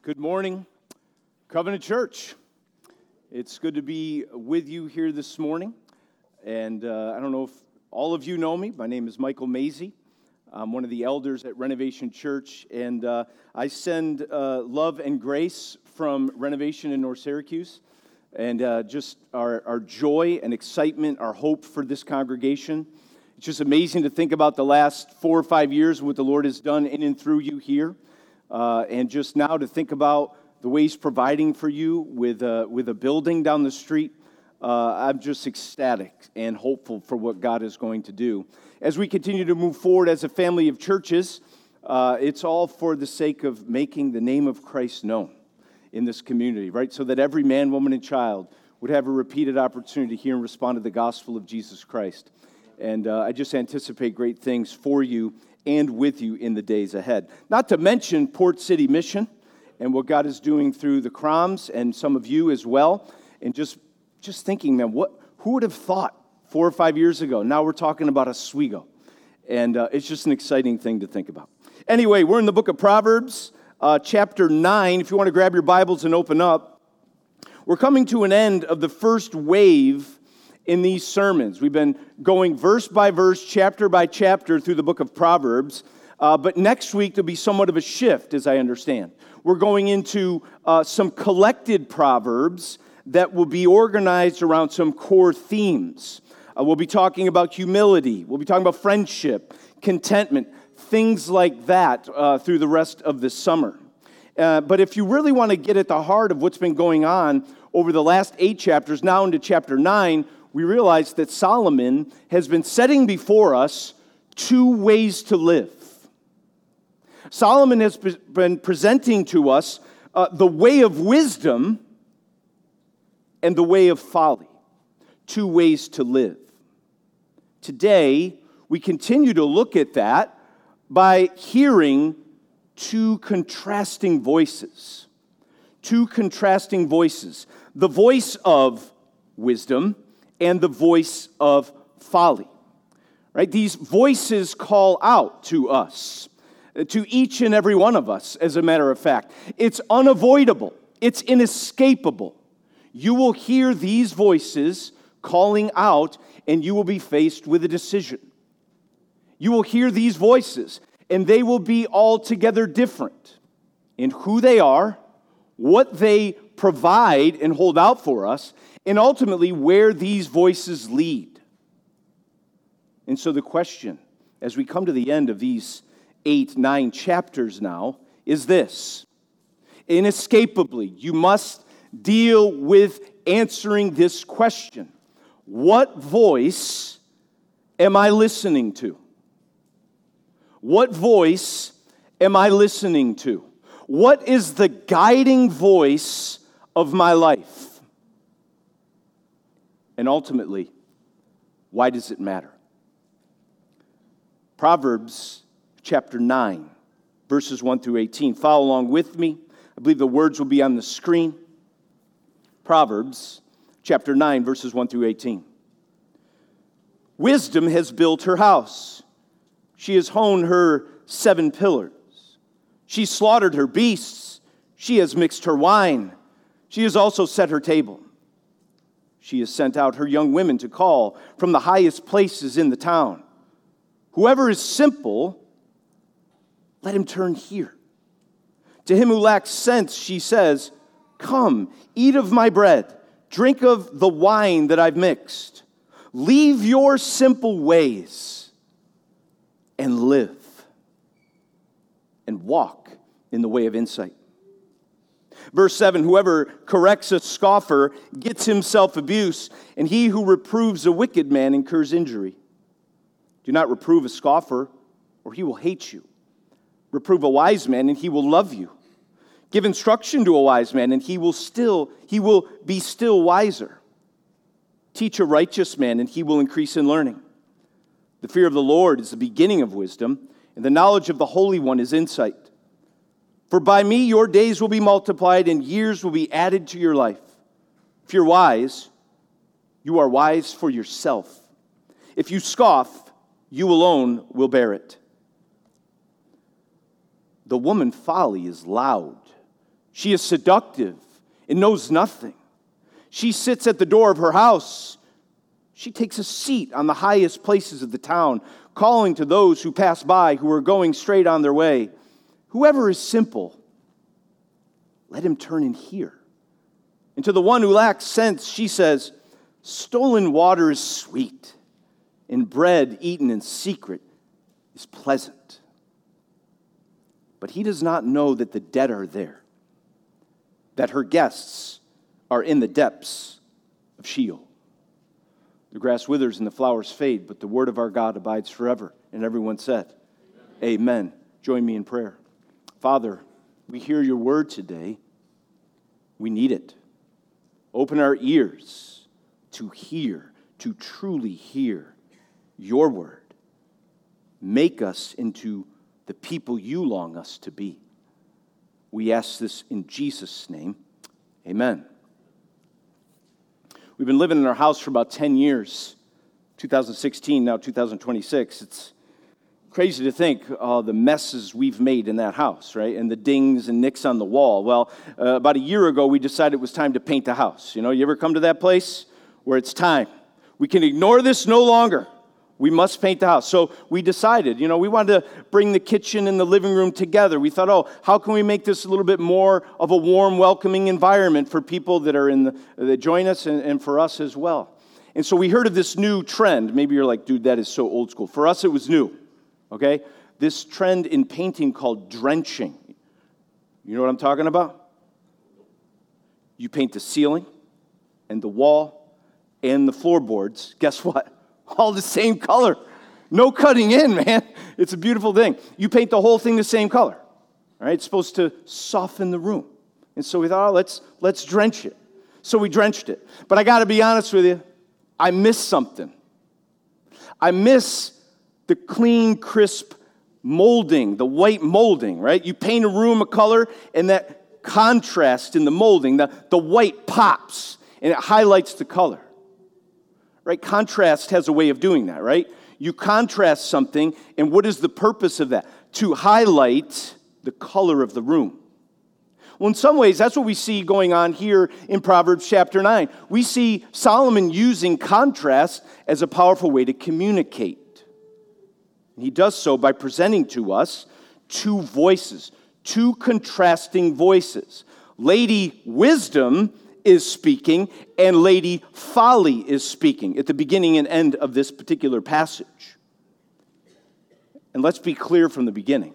Good morning, Covenant Church. It's good to be with you here this morning. And I don't know if all of you know me. My name is Michael Mazie. I'm one of the elders at Renovation Church. And I send love and grace from Renovation in North Syracuse. And just our joy and excitement, our hope for this congregation. It's just amazing to think about the last 4 or 5 years, what the Lord has done in and through you here. And just now to think about the way He's providing for you with a building down the street. I'm just ecstatic and hopeful for what God is going to do. As we continue to move forward as a family of churches, it's all for the sake of making the name of Christ known in this community, right? So that every man, woman, and child would have a repeated opportunity to hear and respond to the gospel of Jesus Christ. And I just anticipate great things for you and with you in the days ahead. Not to mention Port City Mission and what God is doing through the Croms and some of you as well. And just thinking, man, who would have thought 4 or 5 years ago? Now we're talking about Oswego. And it's just an exciting thing to think about. Anyway, we're in the book of Proverbs, chapter 9. If you want to grab your Bibles and open up, we're coming to an end of the first wave in these sermons. We've been going verse by verse, chapter by chapter through the book of Proverbs. But next week, there'll be somewhat of a shift, as I understand. We're going into some collected Proverbs that will be organized around some core themes. We'll be talking about humility. We'll be talking about friendship, contentment, things like that through the rest of the summer. But if you really want to get at the heart of what's been going on over the last 8 chapters, now into chapter 9, we realize that Solomon has been setting before us 2 ways to live. Solomon has been presenting to us the way of wisdom and the way of folly. 2 ways to live. Today, we continue to look at that by hearing 2 contrasting voices. 2 contrasting voices. The voice of wisdom and the voice of folly. Right? These voices call out to us, to each and every one of us, as a matter of fact. It's unavoidable. It's inescapable. You will hear these voices calling out, and you will be faced with a decision. You will hear these voices, and they will be altogether different in who they are, what they provide and hold out for us, and ultimately where these voices lead. And so the question, as we come to the end of these 8, 9 chapters now, is this. Inescapably, you must deal with answering this question. What voice am I listening to? What voice am I listening to? What is the guiding voice of my life? And ultimately, why does it matter? Proverbs chapter 9, verses 1 through 18. Follow along with me. I believe the words will be on the screen. Proverbs chapter 9, verses 1 through 18. Wisdom has built her house. She has hewn her 7 pillars. She slaughtered her beasts. She has mixed her wine. She has also set her table. She has sent out her young women to call from the highest places in the town. Whoever is simple, let him turn here. To him who lacks sense, she says, come, eat of my bread, drink of the wine that I've mixed. Leave your simple ways and live, and walk in the way of insight. Verse 7, whoever corrects a scoffer gets himself abuse, and he who reproves a wicked man incurs injury. Do not reprove a scoffer, or he will hate you. Reprove a wise man, and he will love you. Give instruction to a wise man, and he will be still wiser. Teach a righteous man, and he will increase in learning. The fear of the Lord is the beginning of wisdom, and the knowledge of the Holy One is insight. For by me your days will be multiplied, and years will be added to your life. If you're wise, you are wise for yourself. If you scoff, you alone will bear it. The woman folly is loud, She is seductive and knows nothing. She sits at the door of her house. She takes a seat on the highest places of the town, calling to those who pass by, who are going straight on their way. Whoever is simple, let him turn and hear. And to the one who lacks sense, she says, stolen water is sweet, and bread eaten in secret is pleasant. But he does not know that the dead are there, that her guests are in the depths of Sheol. The grass withers and the flowers fade, but the word of our God abides forever. And everyone said, Amen. Join me in prayer. Father, we hear your word today. We need it. Open our ears to hear, to truly hear your word. Make us into the people you long us to be. We ask this in Jesus' name. Amen. We've been living in our house for about 10 years. 2016, now 2026. It's crazy to think the messes we've made in that house, right? And the dings and nicks on the wall. Well, about a year ago, we decided it was time to paint the house. You know, you ever come to that place where it's time? We can ignore this no longer. We must paint the house. So we decided, we wanted to bring the kitchen and the living room together. We thought, how can we make this a little bit more of a warm, welcoming environment for people that are that join us and for us as well. And so we heard of this new trend. Maybe you're like, dude, that is so old school. For us, it was new, okay? This trend in painting called drenching. You know what I'm talking about? You paint the ceiling and the wall and the floorboards. Guess what? All the same color. No cutting in, man. It's a beautiful thing. You paint the whole thing the same color. All right? It's supposed to soften the room. And so we thought, let's drench it. So we drenched it. But I got to be honest with you, I miss something. I miss the clean, crisp molding, the white molding, right? You paint a room a color, and that contrast in the molding, the white pops, and it highlights the color. Right? Contrast has a way of doing that, right? You contrast something, and what is the purpose of that? To highlight the color of the room. Well, in some ways, that's what we see going on here in Proverbs chapter 9. We see Solomon using contrast as a powerful way to communicate. And he does so by presenting to us two voices, two contrasting voices. Lady Wisdom is speaking, and Lady Folly is speaking at the beginning and end of this particular passage. And let's be clear from the beginning.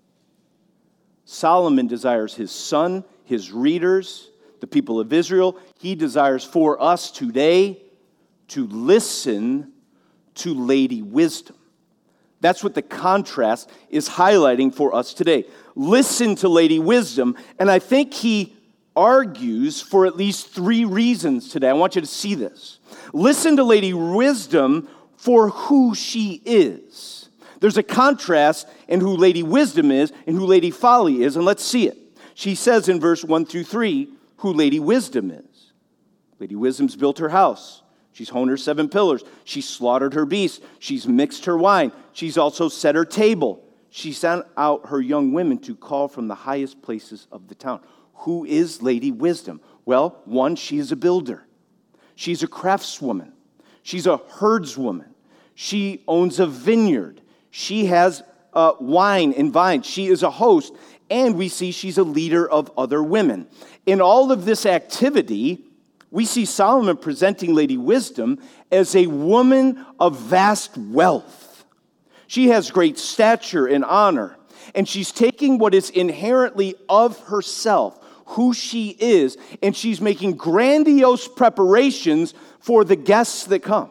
Solomon desires his son, his readers, the people of Israel. He desires for us today to listen to Lady Wisdom. That's what the contrast is highlighting for us today. Listen to Lady Wisdom, and I think he argues for at least three reasons today. I want you to see this. Listen to Lady Wisdom for who she is. There's a contrast in who Lady Wisdom is and who Lady Folly is, and let's see it. She says in verse 1 through 3 who Lady Wisdom is. Lady Wisdom's built her house. She's honed her 7 pillars. She's slaughtered her beasts. She's mixed her wine. She's also set her table. She sent out her young women to call from the highest places of the town. Who is Lady Wisdom? Well, one, she is a builder. She's a craftswoman. She's a herdswoman. She owns a vineyard. She has wine and vines. She is a host. And we see she's a leader of other women. In all of this activity, we see Solomon presenting Lady Wisdom as a woman of vast wealth. She has great stature and honor. And she's taking what is inherently of herself, who she is, and she's making grandiose preparations for the guests that come.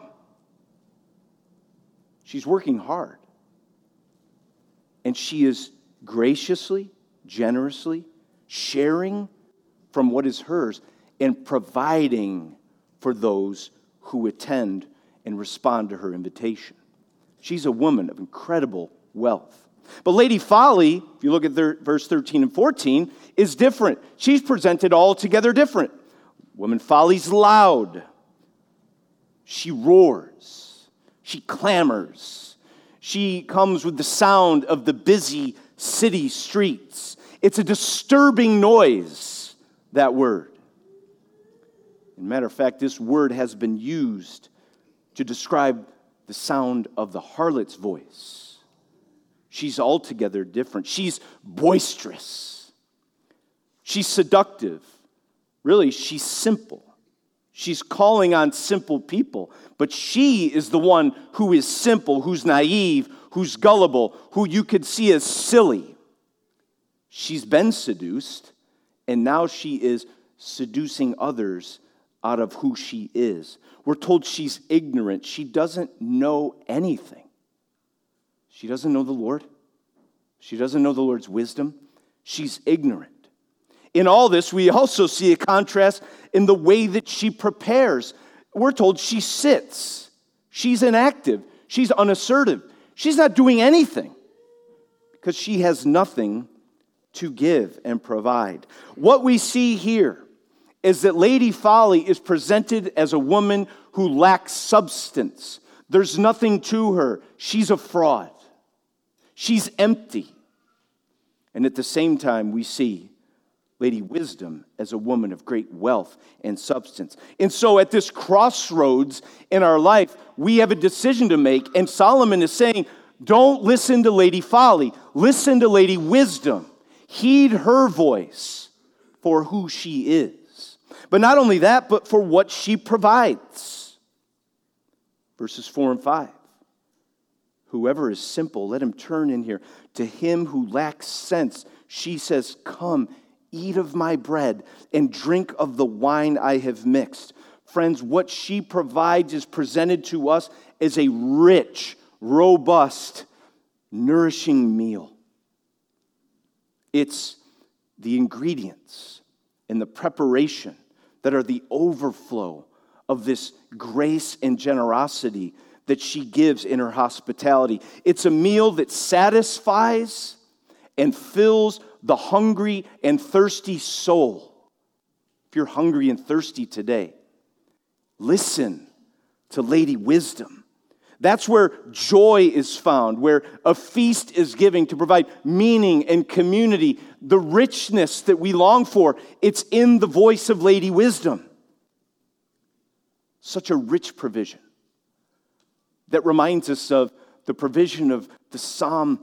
She's working hard. And she is graciously, generously sharing from what is hers and providing for those who attend and respond to her invitation. She's a woman of incredible wealth. But Lady Folly, if you look at verse 13 and 14, is different. She's presented altogether different. Woman Folly's loud. She roars. She clamors. She comes with the sound of the busy city streets. It's a disturbing noise. that word. As a matter of fact, this word has been used to describe the sound of the harlot's voice. She's altogether different. She's boisterous. She's seductive. Really, she's simple. She's calling on simple people, but she is the one who is simple, who's naive, who's gullible, who you could see as silly. She's been seduced, and now she is seducing others out of who she is. We're told she's ignorant. She doesn't know anything. She doesn't know the Lord. She doesn't know the Lord's wisdom. She's ignorant. In all this, we also see a contrast in the way that she prepares. We're told she sits. She's inactive. She's unassertive. She's not doing anything because she has nothing to give and provide. What we see here is that Lady Folly is presented as a woman who lacks substance. There's nothing to her. She's a fraud. She's empty. And at the same time, we see Lady Wisdom as a woman of great wealth and substance. And so at this crossroads in our life, we have a decision to make. And Solomon is saying, don't listen to Lady Folly. Listen to Lady Wisdom. Heed her voice for who she is. But not only that, but for what she provides. Verses 4 and 5. Whoever is simple, let him turn in here. To him who lacks sense, she says, come, eat of my bread and drink of the wine I have mixed. Friends, what she provides is presented to us as a rich, robust, nourishing meal. It's the ingredients and the preparation that are the overflow of this grace and generosity that she gives in her hospitality. It's a meal that satisfies and fills the hungry and thirsty soul. If you're hungry and thirsty today, listen to Lady Wisdom. That's where joy is found, where a feast is given to provide meaning and community. The richness that we long for, it's in the voice of Lady Wisdom. Such a rich provision that reminds us of the provision of the Psalm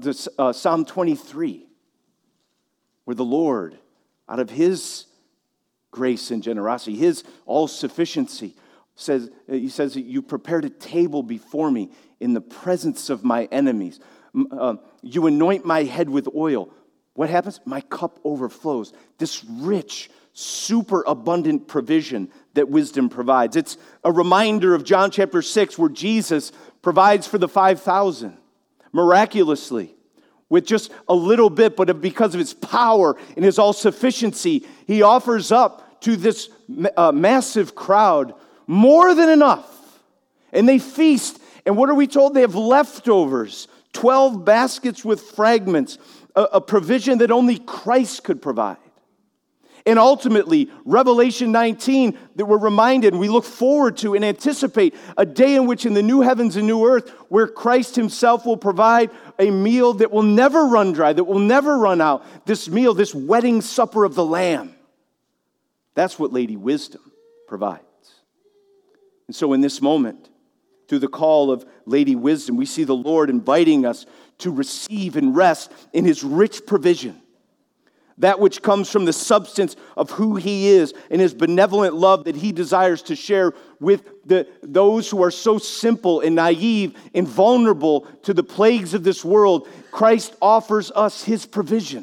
23, where the Lord, out of His grace and generosity, His all-sufficiency, He says, you prepared a table before me in the presence of my enemies. You anoint my head with oil. What happens? My cup overflows. This rich, super abundant provision that wisdom provides. It's a reminder of John chapter 6, where Jesus provides for the 5,000 miraculously with just a little bit, but because of His power and His all-sufficiency, He offers up to this massive crowd more than enough. And they feast. And what are we told? They have leftovers. 12 baskets with fragments. A provision that only Christ could provide. And ultimately, Revelation 19, that we're reminded, we look forward to and anticipate a day in which in the new heavens and new earth, where Christ Himself will provide a meal that will never run dry, that will never run out. This meal, this wedding supper of the Lamb. That's what Lady Wisdom provides. And so in this moment, through the call of Lady Wisdom, we see the Lord inviting us to receive and rest in His rich provision. That which comes from the substance of who He is and His benevolent love that He desires to share with those who are so simple and naive and vulnerable to the plagues of this world. Christ offers us His provision.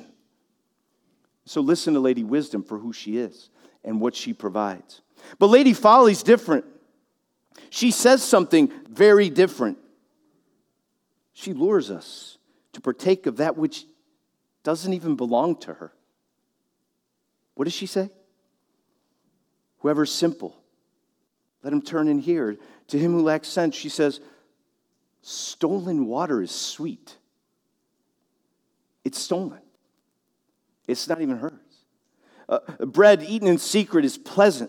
So listen to Lady Wisdom for who she is and what she provides. But Lady Folly's different. She says something very different. She lures us to partake of that which doesn't even belong to her. What does she say? Whoever's simple, let him turn in here. To him who lacks sense, she says, stolen water is sweet. It's stolen. It's not even hers. Bread eaten in secret is pleasant.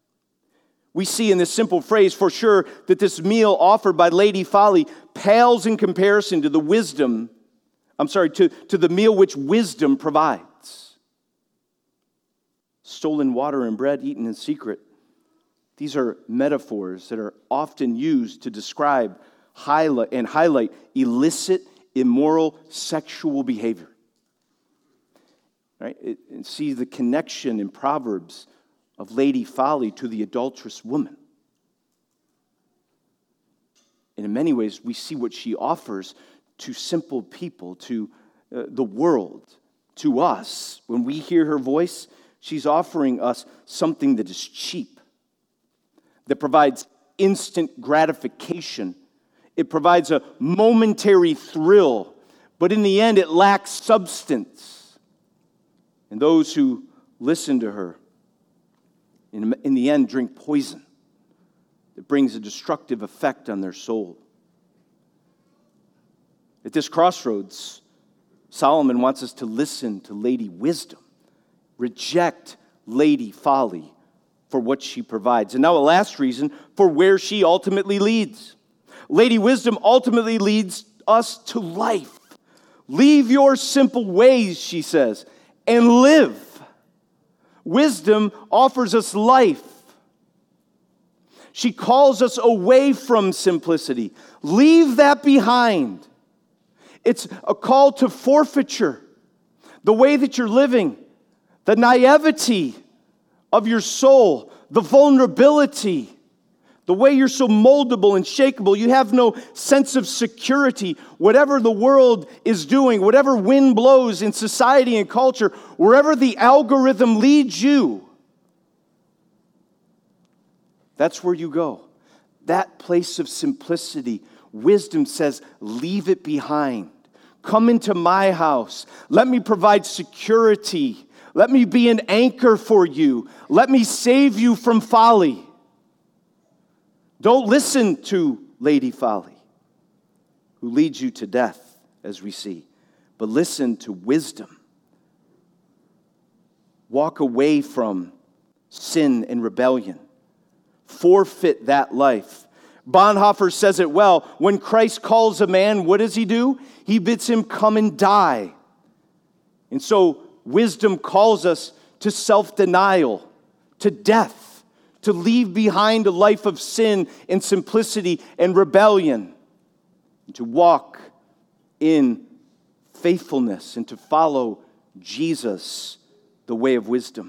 We see in this simple phrase for sure that this meal offered by Lady Folly pales in comparison to the to the meal which wisdom provides. stolen water and bread eaten in secret. These are metaphors that are often used to describe, highlight illicit, immoral, sexual behavior. Right? And see the connection in Proverbs of Lady Folly to the adulterous woman. And in many ways, we see what she offers to simple people, to the world, to us. When we hear her voice, she's offering us something that is cheap, that provides instant gratification. It provides a momentary thrill, but in the end, it lacks substance. And those who listen to her, in the end, drink poison that brings a destructive effect on their soul. At this crossroads, Solomon wants us to listen to Lady Wisdom, reject Lady Folly for what she provides. And now a last reason for where she ultimately leads. Lady Wisdom ultimately leads us to life. Leave your simple ways, she says, and live. Wisdom offers us life. She calls us away from simplicity. Leave that behind. It's a call to forfeiture. The way that you're living, the naivety of your soul, the vulnerability, the way you're so moldable and shakeable. You have no sense of security. Whatever the world is doing, whatever wind blows in society and culture, wherever the algorithm leads you, that's where you go. That place of simplicity. Wisdom says, leave it behind. Come into my house. Let me provide security. Let me be an anchor for you. Let me save you from folly. Don't listen to Lady Folly, who leads you to death, as we see, but listen to wisdom. Walk away from sin and rebellion. Forfeit that life. Bonhoeffer says it well. When Christ calls a man, what does he do? He bids him come and die. And so wisdom calls us to self-denial, to death, to leave behind a life of sin and simplicity and rebellion, and to walk in faithfulness and to follow Jesus, the way of wisdom.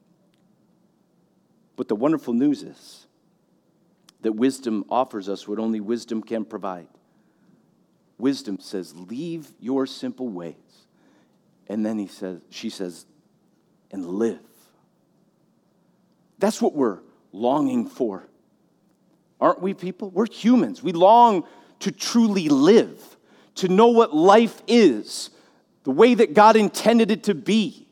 But the wonderful news is that wisdom offers us what only wisdom can provide. Wisdom says, leave your simple ways. And then she says, and live. That's what we're longing for. Aren't we, people? We're humans. We long to truly live, to know what life is, the way that God intended it to be.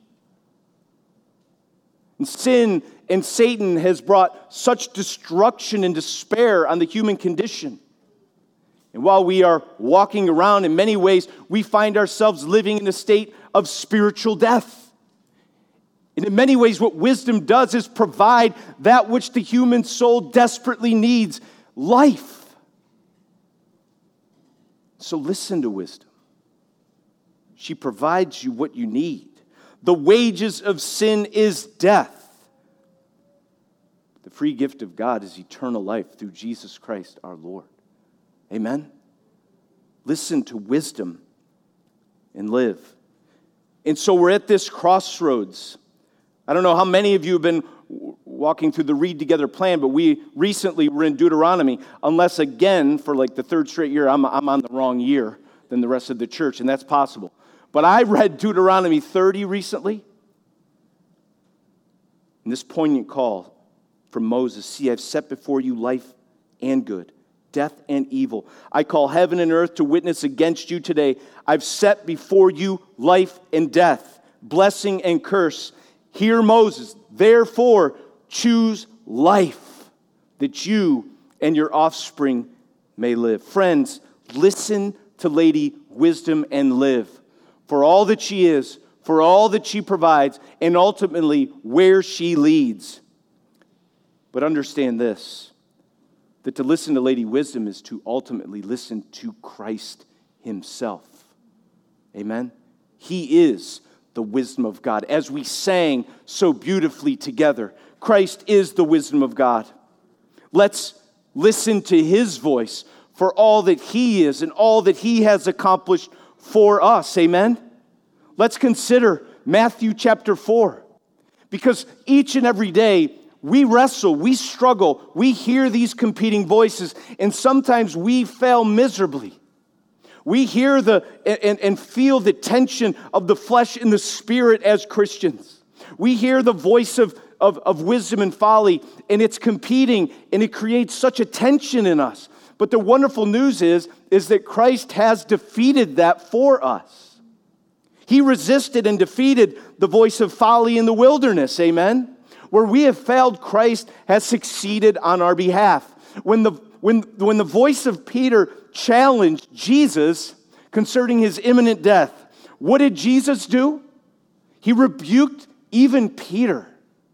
And sin and Satan has brought such destruction and despair on the human condition. And while we are walking around, in many ways, we find ourselves living in a state of spiritual death. And in many ways, what wisdom does is provide that which the human soul desperately needs, life. So listen to wisdom. She provides you what you need. The wages of sin is death. The free gift of God is eternal life through Jesus Christ our Lord. Amen? Listen to wisdom and live. And so we're at this crossroads. I don't know how many of you have been walking through the Read Together plan, but we recently were in Deuteronomy, unless again, for like the third straight year, I'm on the wrong year than the rest of the church, and that's possible. But I read Deuteronomy 30 recently, and this poignant call from Moses, see, I've set before you life and good, death and evil. I call heaven and earth to witness against you today. I've set before you life and death, blessing and curse. Hear Moses, therefore choose life, that you and your offspring may live. Friends, listen to Lady Wisdom and live. For all that she is, for all that she provides, and ultimately where she leads. But understand this, that to listen to Lady Wisdom is to ultimately listen to Christ himself. Amen? He is the wisdom of God. As we sang so beautifully together, Christ is the wisdom of God. Let's listen to his voice for all that he is and all that he has accomplished for us. Amen? Let's consider Matthew chapter 4. Because each and every day, we wrestle, we struggle, we hear these competing voices, and sometimes we fail miserably. We hear and feel the tension of the flesh and the spirit as Christians. We hear the voice of wisdom and folly, and it's competing, and it creates such a tension in us. But the wonderful news is that Christ has defeated that for us. He resisted and defeated the voice of folly in the wilderness, amen? Where we have failed, Christ has succeeded on our behalf. When the voice of Peter challenged Jesus concerning his imminent death, what did Jesus do? He rebuked even Peter.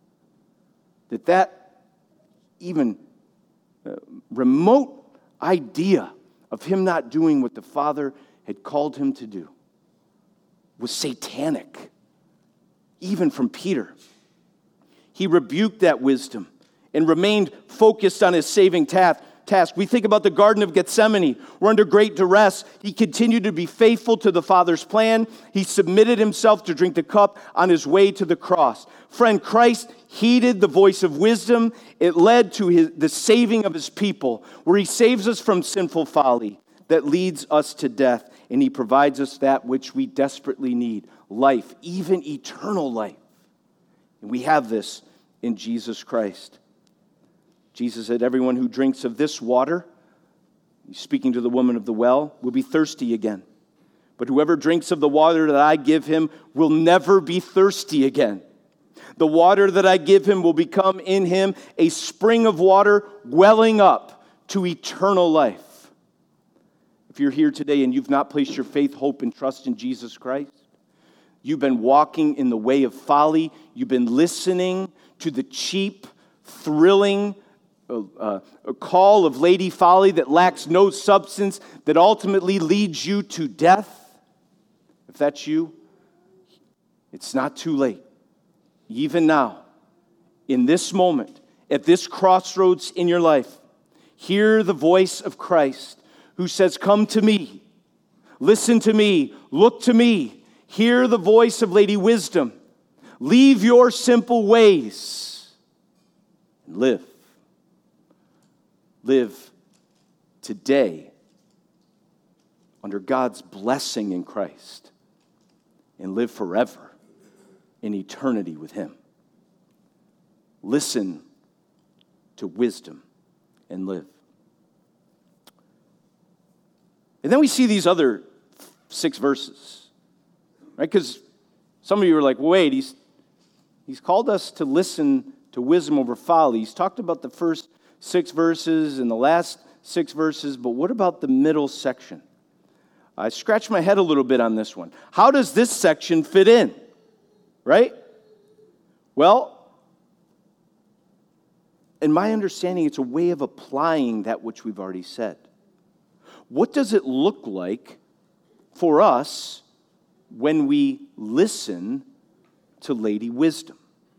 That even remote idea of him not doing what the Father had called him to do was satanic, even from Peter. He rebuked that wisdom and remained focused on his saving task. We think about the Garden of Gethsemane. We're under great duress. He continued to be faithful to the Father's plan. He submitted himself to drink the cup on his way to the cross. Friend, Christ heeded the voice of wisdom. It led to the saving of his people, where he saves us from sinful folly that leads us to death, and he provides us that which we desperately need, life, even eternal life. And we have this in Jesus Christ. Jesus said, everyone who drinks of this water, speaking to the woman of the well, will be thirsty again. But whoever drinks of the water that I give him will never be thirsty again. The water that I give him will become in him a spring of water welling up to eternal life. If you're here today and you've not placed your faith, hope, and trust in Jesus Christ, you've been walking in the way of folly, you've been listening to the cheap, thrilling call of Lady Folly that lacks no substance, that ultimately leads you to death. If that's you, it's not too late. Even now, in this moment, at this crossroads in your life, hear the voice of Christ who says, come to me, listen to me, look to me. Hear the voice of Lady Wisdom. Leave your simple ways and live. Live today under God's blessing in Christ and live forever in eternity with him. Listen to wisdom and live. And then we see these other 6 verses, right? Because some of you are like, wait, he's called us to listen to wisdom over folly. He's talked about the first 6 verses and the last 6 verses, but what about the middle section? I scratched my head a little bit on this one. How does this section fit in, right? Well, in my understanding, it's a way of applying that which we've already said. What does it look like for us when we listen to Lady Wisdom?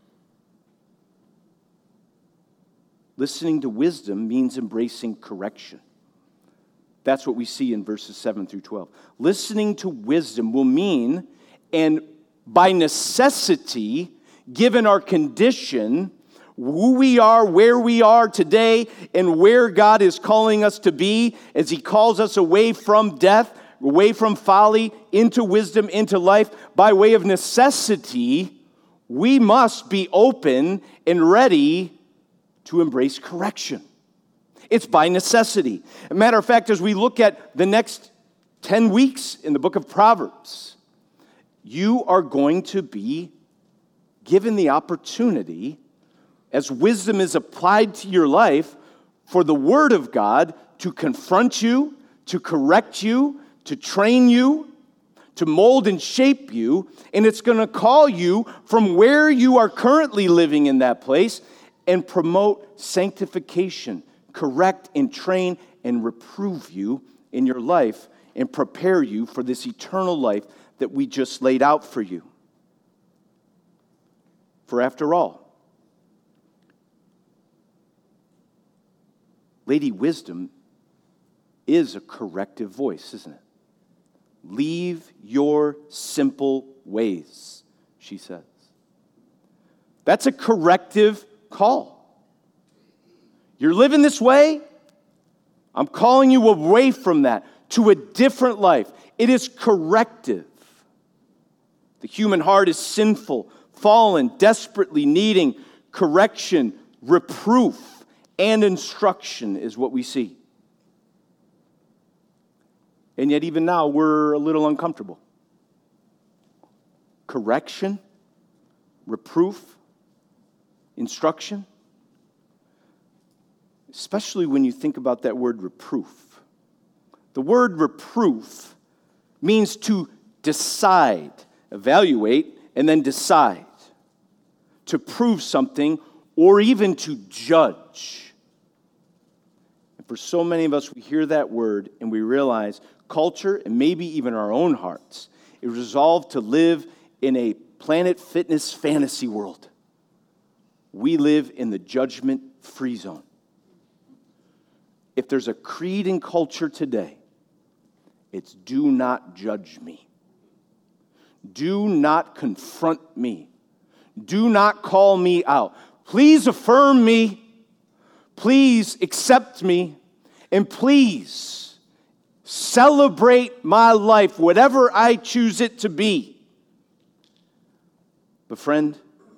Listening to wisdom means embracing correction. That's what we see in verses 7 through 12. Listening to wisdom will mean, and by necessity, given our condition, who we are, where we are today, and where God is calling us to be as he calls us away from death, away from folly, into wisdom, into life. By way of necessity, we must be open and ready to embrace correction. It's by necessity. As a matter of fact, as we look at the next 10 weeks in the book of Proverbs, you are going to be given the opportunity, as wisdom is applied to your life, for the Word of God to confront you, to correct you, to train you, to mold and shape you, and it's going to call you from where you are currently living in that place and promote sanctification, correct and train and reprove you in your life and prepare you for this eternal life that we just laid out for you. For after all, Lady Wisdom is a corrective voice, isn't it? Leave your simple ways, she says. That's a corrective call. You're living this way, I'm calling you away from that to a different life. It is corrective. The human heart is sinful, fallen, desperately needing correction, reproof, and instruction is what we see. And yet even now, we're a little uncomfortable. Correction, reproof, instruction. Especially when you think about that word reproof. The word reproof means to decide, evaluate, and then decide. To prove something or even to judge. And for so many of us, we hear that word and we realize culture and maybe even our own hearts is resolved to live in a Planet Fitness fantasy world. We live in the judgment-free zone. If there's a creed in culture today, it's do not judge me. Do not confront me. Do not call me out. Please affirm me. Please accept me. And please celebrate my life, whatever I choose it to be. But friend,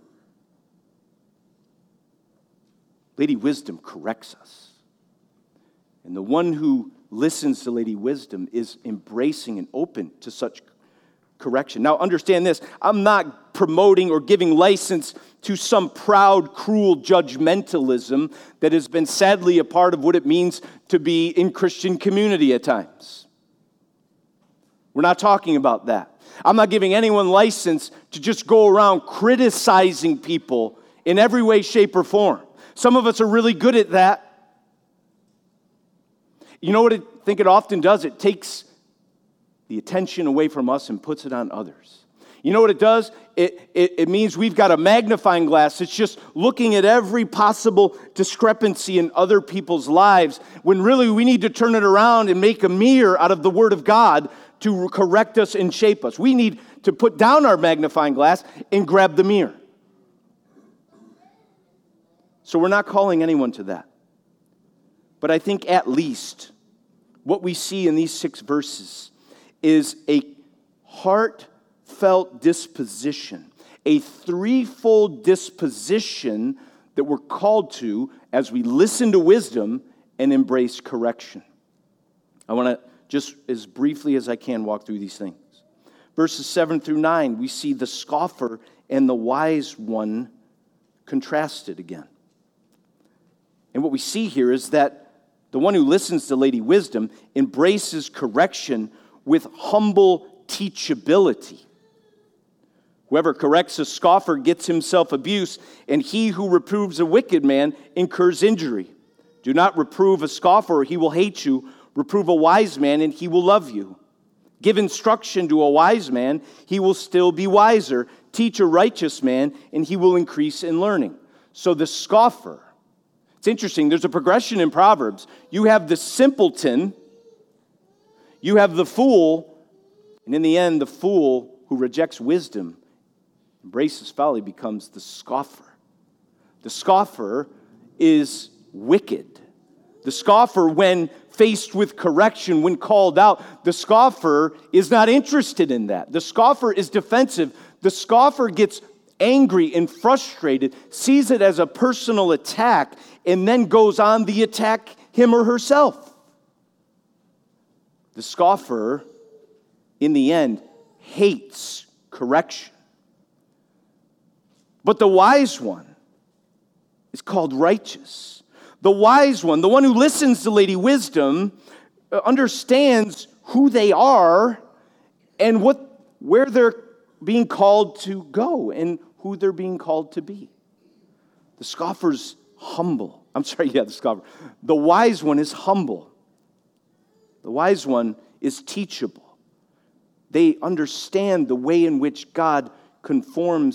Lady Wisdom corrects us. And the one who listens to Lady Wisdom is embracing and open to such correction. Now understand this, I'm not promoting or giving license to some proud, cruel judgmentalism that has been sadly a part of what it means to be in Christian community at times. We're not talking about that. I'm not giving anyone license to just go around criticizing people in every way, shape, or form. Some of us are really good at that. You know what I think it often does? It takes the attention away from us and puts it on others. You know what it does? It means we've got a magnifying glass. It's just looking at every possible discrepancy in other people's lives, when really we need to turn it around and make a mirror out of the Word of God to correct us and shape us. We need to put down our magnifying glass and grab the mirror. So we're not calling anyone to that. But I think at least what we see in these 6 verses is a heartfelt disposition, a threefold disposition that we're called to as we listen to wisdom and embrace correction. I want to just as briefly as I can walk through these things. Verses 7 through 9, we see the scoffer and the wise one contrasted again. And what we see here is that the one who listens to Lady Wisdom embraces correction with humble teachability. Whoever corrects a scoffer gets himself abuse, and he who reproves a wicked man incurs injury. Do not reprove a scoffer, or he will hate you. Reprove a wise man, and he will love you. Give instruction to a wise man, he will still be wiser. Teach a righteous man, and he will increase in learning. So the scoffer, it's interesting, there's a progression in Proverbs. You have the simpleton, you have the fool, and in the end, the fool who rejects wisdom, embraces folly, becomes the scoffer. The scoffer is wicked. The scoffer, when faced with correction, when called out, the scoffer is not interested in that. The scoffer is defensive. The scoffer gets angry and frustrated, sees it as a personal attack, and then goes on the attack him or herself. The scoffer, in the end, hates correction. But the wise one is called righteous. The wise one, the one who listens to Lady Wisdom, understands who they are and where they're being called to go and who they're being called to be. The scoffer's humble. The scoffer. The wise one is humble. The wise one is teachable. They understand the way in which God conforms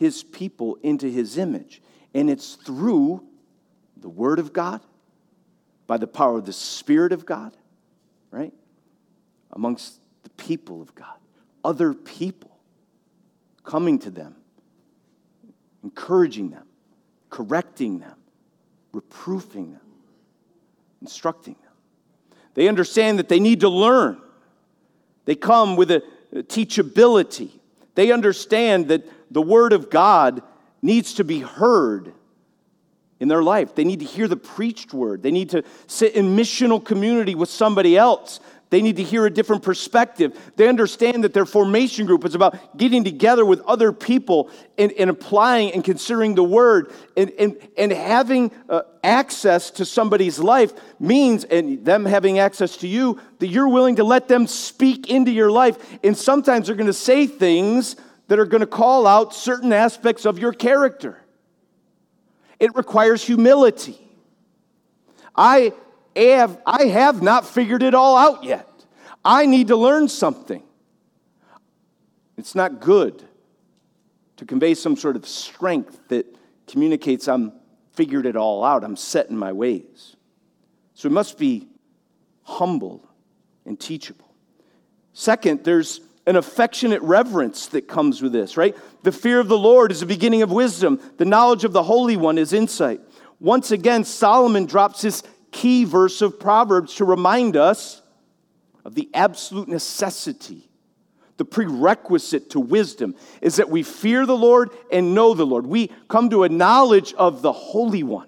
his people into his image. And it's through the Word of God, by the power of the Spirit of God, right? Amongst the people of God. Other people coming to them, encouraging them, correcting them, reproofing them, instructing them. They understand that they need to learn. They come with a teachability. They understand that the Word of God needs to be heard in their life. They need to hear the preached word. They need to sit in missional community with somebody else. They need to hear a different perspective. They understand that their formation group is about getting together with other people and applying and considering the Word. And having access to somebody's life means, and them having access to you, that you're willing to let them speak into your life. And sometimes they're going to say things that are going to call out certain aspects of your character. It requires humility. I have not figured it all out yet. I need to learn something. It's not good to convey some sort of strength that communicates I'm figured it all out, I'm set in my ways. So we must be humble and teachable. Second, there's an affectionate reverence that comes with this, right? The fear of the Lord is the beginning of wisdom. The knowledge of the Holy One is insight. Once again, Solomon drops this key verse of Proverbs to remind us of the absolute necessity. The prerequisite to wisdom is that we fear the Lord and know the Lord. We come to a knowledge of the Holy One.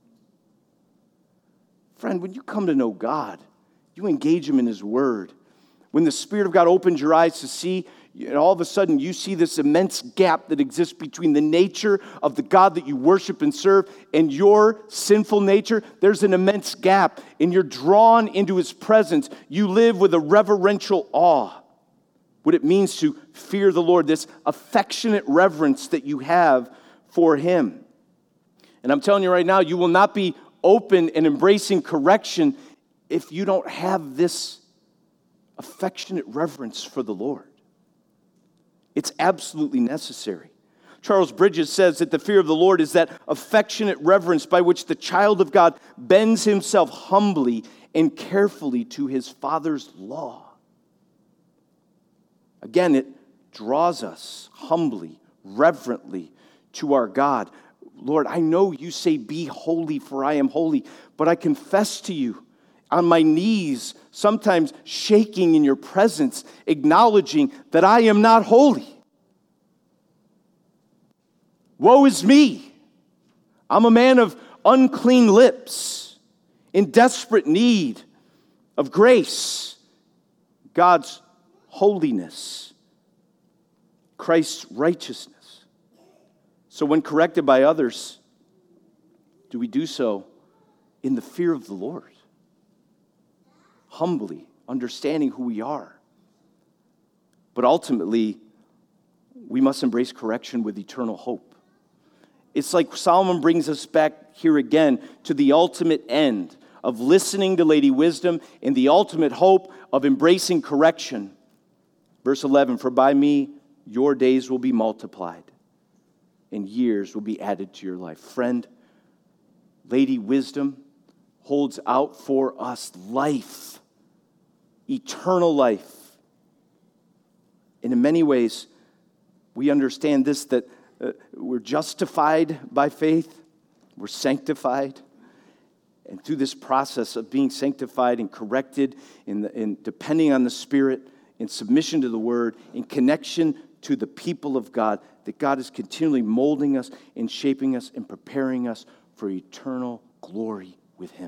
Friend, when you come to know God, you engage Him in His Word. When the Spirit of God opens your eyes to see, and all of a sudden you see this immense gap that exists between the nature of the God that you worship and serve and your sinful nature. There's an immense gap, and you're drawn into His presence. You live with a reverential awe. What it means to fear the Lord, this affectionate reverence that you have for Him. And I'm telling you right now, you will not be open and embracing correction if you don't have this affectionate reverence for the Lord. It's absolutely necessary. Charles Bridges says that the fear of the Lord is that affectionate reverence by which the child of God bends himself humbly and carefully to his Father's law. Again, it draws us humbly, reverently to our God. Lord, I know you say, be holy, for I am holy, but I confess to you on my knees, sometimes shaking in your presence, acknowledging that I am not holy. Woe is me. I'm a man of unclean lips, in desperate need of grace, God's holiness, Christ's righteousness. So when corrected by others, do we do so in the fear of the Lord? Humbly, understanding who we are. But ultimately, we must embrace correction with eternal hope. It's like Solomon brings us back here again to the ultimate end of listening to Lady Wisdom and the ultimate hope of embracing correction. Verse 11, for by me your days will be multiplied and years will be added to your life. Friend, Lady Wisdom holds out for us life. Eternal life. And in many ways, we understand this, that we're justified by faith, we're sanctified, and through this process of being sanctified and corrected, in depending on the Spirit, in submission to the Word, in connection to the people of God, that God is continually molding us and shaping us and preparing us for eternal glory with Him.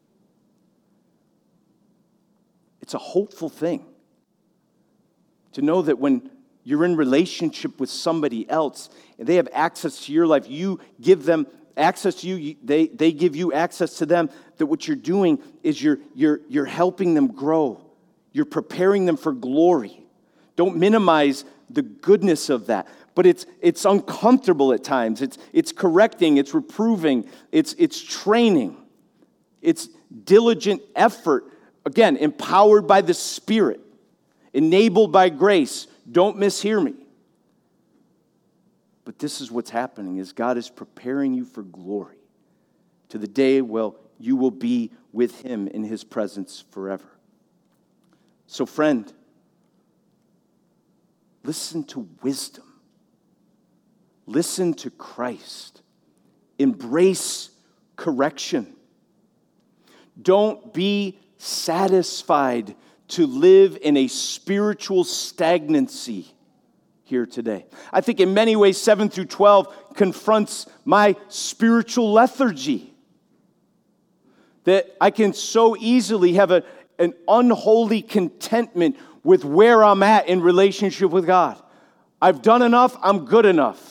It's a hopeful thing to know that when you're in relationship with somebody else and they have access to your life, you give them access to you, they give you access to them, that what you're doing is you're helping them grow. You're preparing them for glory. Don't minimize the goodness of that. But it's uncomfortable at times. It's correcting, it's reproving, it's training. It's diligent effort. Again, empowered by the Spirit, enabled by grace. Don't mishear me. But this is what's happening, is God is preparing you for glory, to the day, well, you will be with him in his presence forever. So friend, listen to wisdom. Listen to Christ. Embrace correction. Don't be satisfied to live in a spiritual stagnancy here today. I think in many ways 7 through 12 confronts my spiritual lethargy. That I can so easily have an unholy contentment with where I'm at in relationship with God. I've done enough, I'm good enough.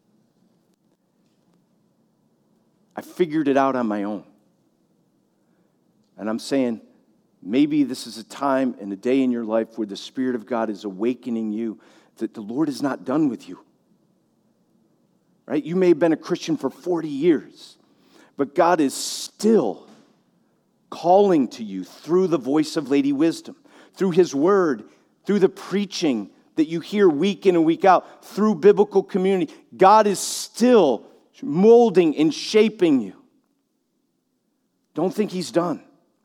I figured it out on my own. And I'm saying, maybe this is a time and a day in your life where the Spirit of God is awakening you that the Lord is not done with you. Right? You may have been a Christian for 40 years, but God is still calling to you through the voice of Lady Wisdom, through his word, through the preaching that you hear week in and week out, through biblical community. God is still molding and shaping you. Don't think he's done.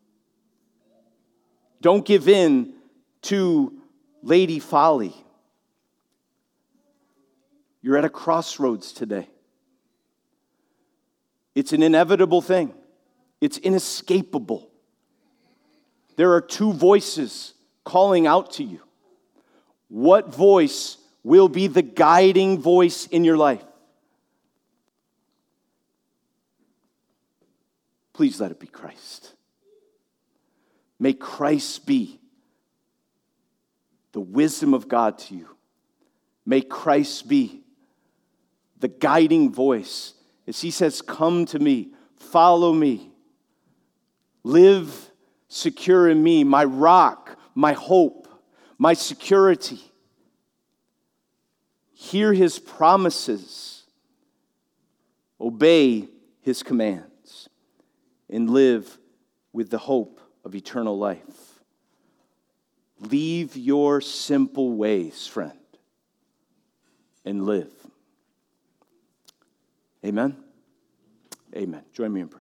Don't give in to Lady Folly. You're at a crossroads today. It's an inevitable thing. It's inescapable. There are two voices calling out to you. What voice will be the guiding voice in your life? Please let it be Christ. May Christ be the wisdom of God to you. May Christ be the guiding voice. As he says, come to me, follow me, live secure in me, my rock, my hope, my security. Hear his promises, obey his commands, and live with the hope of eternal life. Leave your simple ways, friend, and live. Amen? Amen. Join me in prayer.